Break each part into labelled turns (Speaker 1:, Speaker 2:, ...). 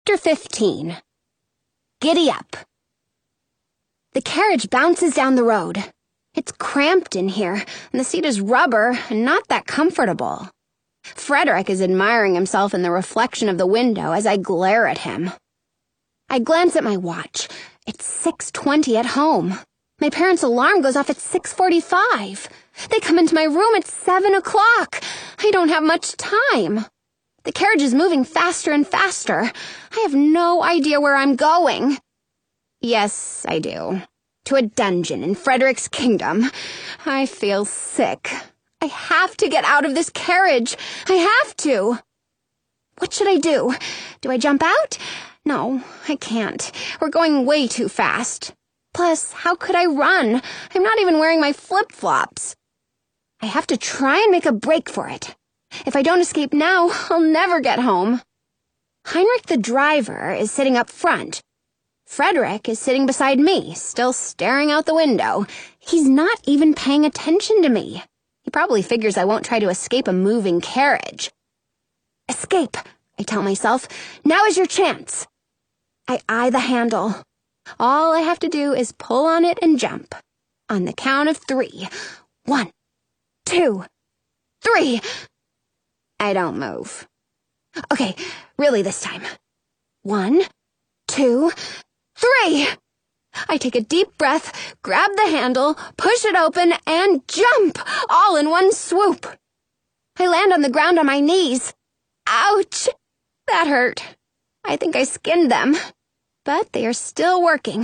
Speaker 1: Chapter 15. Giddy up. The carriage bounces down the road. It's cramped in here, and the seat is rubber and not that comfortable. Frederick is admiring himself in the reflection of the window as I glare at him. I glance at my watch. It's 6:20 at home. My parents' alarm goes off at 6:45. They come into my room at 7 o'clock. I don't have much time. The carriage is moving faster and faster. I have no idea where I'm going. Yes, I do. To a dungeon in Frederick's kingdom. I feel sick. I have to get out of this carriage. I have to. What should I do? Do I jump out? No, I can't. We're going way too fast. Plus, how could I run? I'm not even wearing my flip-flops. I have to try and make a break for it. If I don't escape now, I'll never get home. Heinrich the driver is sitting up front. Frederick is sitting beside me, still staring out the window. He's not even paying attention to me. He probably figures I won't try to escape a moving carriage. Escape, I tell myself. Now is your chance. I eye the handle. All I have to do is pull on it and jump. On the count of 3. 1, 2, 3. I don't move. Okay, really this time. 1, 2, 3. I take a deep breath, grab the handle, push it open, and jump, all in one swoop. I land on the ground on my knees. Ouch! That hurt. I think I skinned them, but they are still working.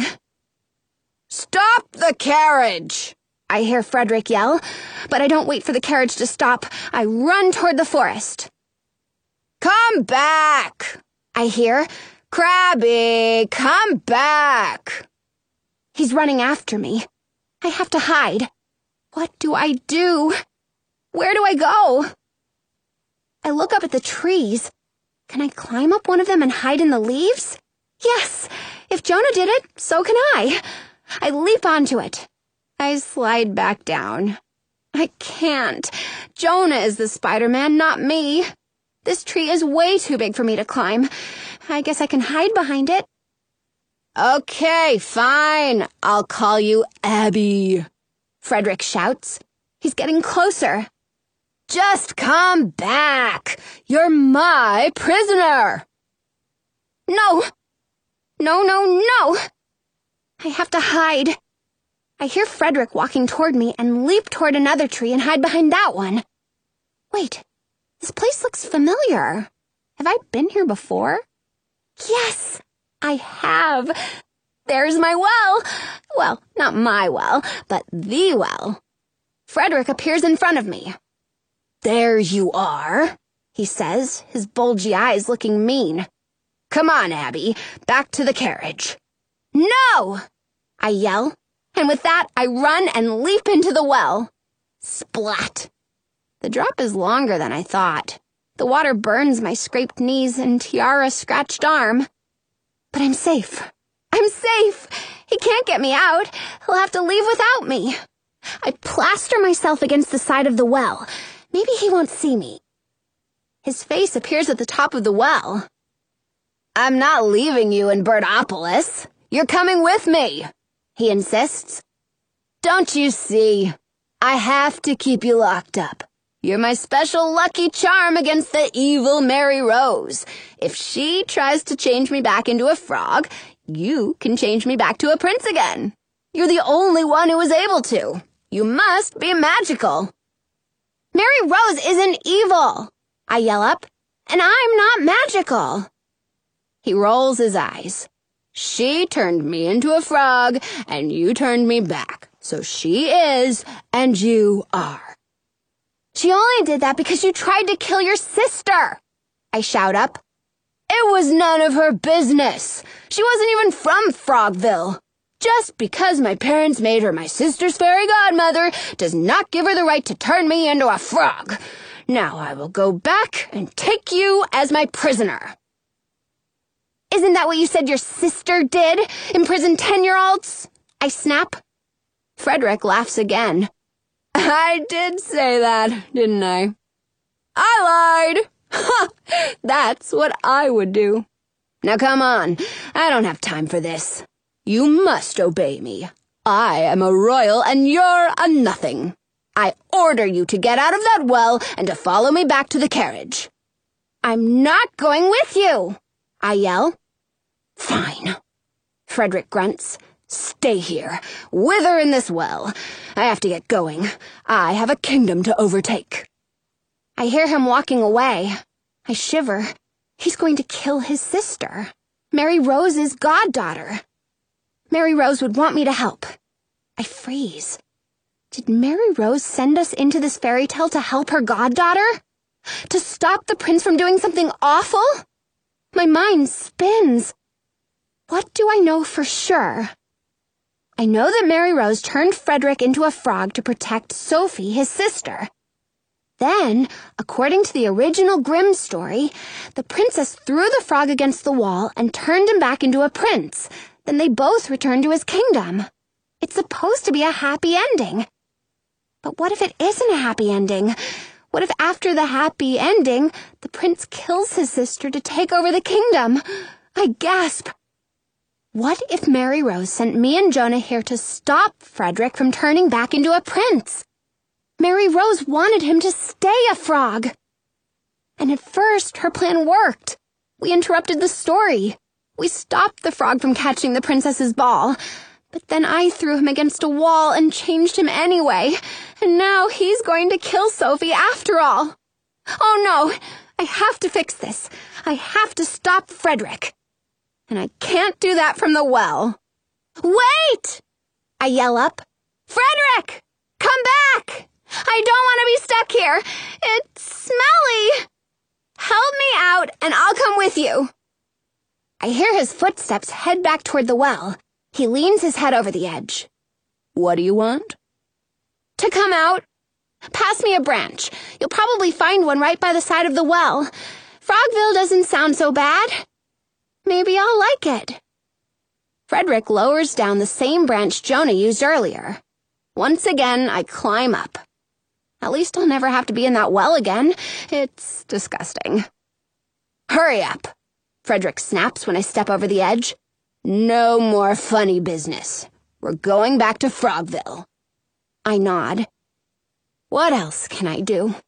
Speaker 1: Stop the carriage! I hear Frederick yell, but I don't wait for the carriage to stop. I run toward the forest. Come back! I hear. Crabby, come back! He's running after me. I have to hide. What do I do? Where do I go? I look up at the trees. Can I climb up one of them and hide in the leaves? Yes! If Jonah did it, so can I. I leap onto it. I slide back down. I can't. Jonah is the Spider-Man, not me. This tree is way too big for me to climb. I guess I can hide behind it. Okay, fine. I'll call you Abby, Frederick shouts. He's getting closer. Just come back. You're my prisoner. No. No. I have to hide. I hear Frederick walking toward me and leap toward another tree and hide behind that one. Wait, this place looks familiar. Have I been here before? Yes, I have. There's my well. Well, not my well, but the well. Frederick appears in front of me. There you are, he says, his bulgy eyes looking mean. Come on, Abby, back to the carriage. No! I yell. And with that, I run and leap into the well. Splat! The drop is longer than I thought. The water burns my scraped knees and tiara-scratched arm. But I'm safe. I'm safe! He can't get me out. He'll have to leave without me. I plaster myself against the side of the well. Maybe he won't see me. His face appears at the top of the well. I'm not leaving you in Birdopolis. You're coming with me, he insists. Don't you see? I have to keep you locked up. You're my special lucky charm against the evil Mary Rose. If she tries to change me back into a frog, you can change me back to a prince again. You're the only one who is able to. You must be magical. Mary Rose isn't evil, I yell up, and I'm not magical. He rolls his eyes. She turned me into a frog, and you turned me back. So she is, and you are. She only did that because you tried to kill your sister, I shout up. It was none of her business. She wasn't even from Frogville. Just because my parents made her my sister's fairy godmother does not give her the right to turn me into a frog. Now I will go back and take you as my prisoner. Isn't that what you said your sister did? Imprison 10-year-olds? I snap. Frederick laughs again. I did say that, didn't I? I lied. Ha! That's what I would do. Now come on, I don't have time for this. You must obey me. I am a royal and you're a nothing. I order you to get out of that well and to follow me back to the carriage. I'm not going with you, I yell. Fine, Frederick grunts. Stay here. Wither in this well. I have to get going. I have a kingdom to overtake. I hear him walking away. I shiver. He's going to kill his sister, Mary Rose's goddaughter. Mary Rose would want me to help. I freeze. Did Mary Rose send us into this fairy tale to help her goddaughter? To stop the prince from doing something awful? My mind spins. What do I know for sure? I know that Mary Rose turned Frederick into a frog to protect Sophie, his sister. Then, according to the original Grimm story, the princess threw the frog against the wall and turned him back into a prince. Then they both returned to his kingdom. It's supposed to be a happy ending. But what if it isn't a happy ending? What if after the happy ending, the prince kills his sister to take over the kingdom? I gasp. What if Mary Rose sent me and Jonah here to stop Frederick from turning back into a prince? Mary Rose wanted him to stay a frog. And at first, her plan worked. We interrupted the story. We stopped the frog from catching the princess's ball. But then I threw him against a wall and changed him anyway. And now he's going to kill Sophie after all. Oh no, I have to fix this. I have to stop Frederick. And I can't do that from the well. Wait! I yell up. Frederick! Come back! I don't want to be stuck here. It's smelly. Help me out and I'll come with you. I hear his footsteps head back toward the well. He leans his head over the edge. What do you want? To come out. Pass me a branch. You'll probably find one right by the side of the well. Frogville doesn't sound so bad. Maybe I'll like it. Frederick lowers down the same branch Jonah used earlier. Once again, I climb up. At least I'll never have to be in that well again. It's disgusting. Hurry up, Frederick snaps when I step over the edge. No more funny business. We're going back to Frogville. I nod. What else can I do?